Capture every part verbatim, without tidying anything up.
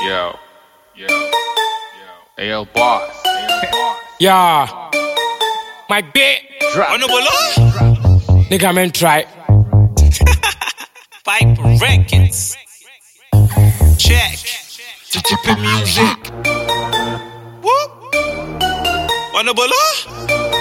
Yo, yo, yo. A L Boss. A L Boss. Yeah. My bit. Drop. On the below. Nigga, man, try. Pipe Records. Check. T T P music. Whoop. On the below.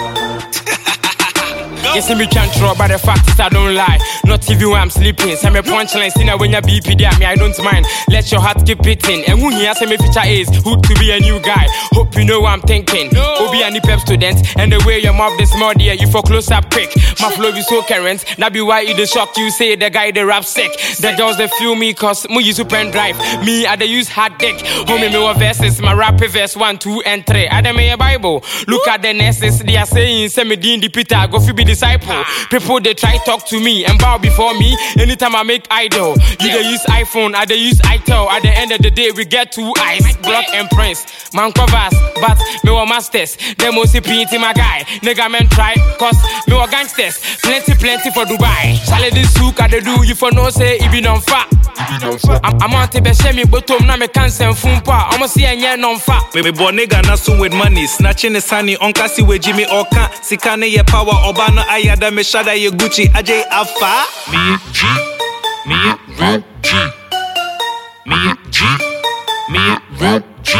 You see me can't throw, but the fact is I don't lie. Not T V when I'm sleeping. Send me punchline, see now when you B P there, me I don't mind. Let your heart keep beating. And who here say me feature is who to be a new guy. Hope you know what I'm thinking. No. Obi and the pep student, and the way your mouth this more dear, you for close up quick. My flow is so current. That be why it the shock you say the guy the rap sick. The girls they feel me cause me use pen drive. Me I they use hard dick. Homie me what verses, my rap verse one, two, and three. I them a Bible. Look at the nurses, they are saying send me the Peter, go fi be disciple. People they try talk to me and bow before me. Anytime I make idol, you they use iPhone, I they use iTel. At the end of the day, we get two eyes, Block and Prince. Man covers, but me wa masters. Them mostly painting my guy. Nigga men try, cause me wa gangsters. Plenty, plenty for Dubai. Shall this souk I they do you for no say it be non fat. I'm, I'm on to be shame bottom na me cancer and fumpa. I'ma see a yen non fat. Me boy nigga na soon with money. Snatching his honey on kasi with Jimmy Oka. Sikane ye power Obana ayada me shada ye Gucci Ajay Alpha. Me G, me real G. Me G, me real G.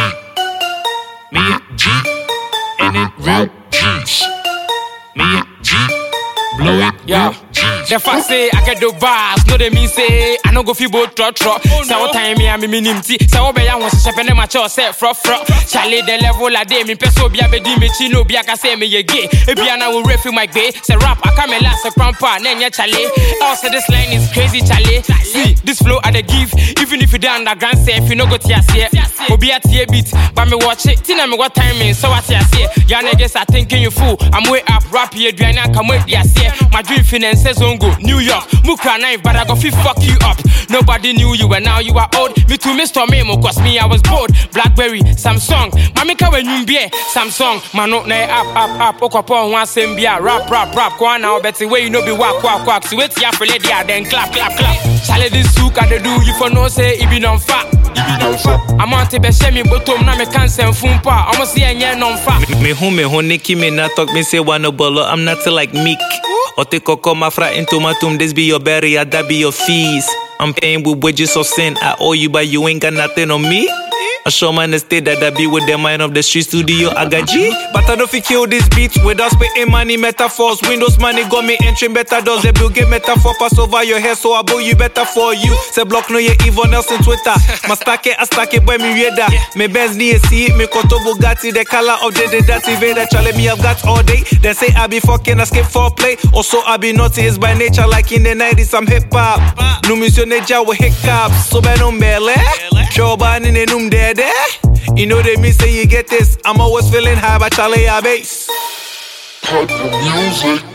Me G, and it real G. Me G, blow it, yeah. The fact say I get the bars, no they mean say I no go fi both trot trot. Say what time me and me minimti. Say what be ya want to chef and them a chow say fro fro. Charlie the level a day me peso be a be di me chino be a ka say me ye gay. E be a na will refill my bay. Say rap I come last a grandpa nenya Charlie. Oh say this line is crazy Charlie. See this flow I the give. Even if you dey underground say if you no go tia say. Obi a tia beat, but me watch it. Tina me what time me so what ya say. Ya niggas are thinking you fool. I'm way up rap here do I not come with ya say. My dream finances on go New York, Muka knife, but I go fi fuck you up. Nobody knew you and now you are old. Me too, Mister Memo, cause me I was bored. Blackberry, Samsung, Mamika when you be Samsung, Mano na up, up, up, Okapo, one same beer, rap, rap, rap, go on now, Betty, where you know be wak, wak, wak. So wait ya for lady, then clap, clap, clap. Shall this souk I do you for no say it be non fat. I'm on to be shame bottom na me cancer and fumpa. I'ma see a yen non fat. Me who me who Nicki me not talk me say one no bolo. I'm not like Meek. Or take a come afra into my tomb. This be your berry, that be your fees. I'm paying with wages of sin. I owe you, but you ain't got nothing on me. I show man the state that I be with the mind of the street studio. I got G, but I don't fi kill this beat without spitting money metaphors. Windows money got me entering better doors. They build get metaphor pass over your head, so I bow you better for you. Say block no ye even else on Twitter. My stack it, I stack it when me read that. Me Benz need see it, me Koto Bugatti. The color of the that Vader challenge me I've got all day. They say I be fucking, I skip for play. Also I be naughty, it's by nature like in the nineties I'm hip hop. No mission neja with hiccups, so ben on bele. Joe ban in the num there. You know they me say you get this. I'm always feeling high, but Charlie, I bass. Cut the music.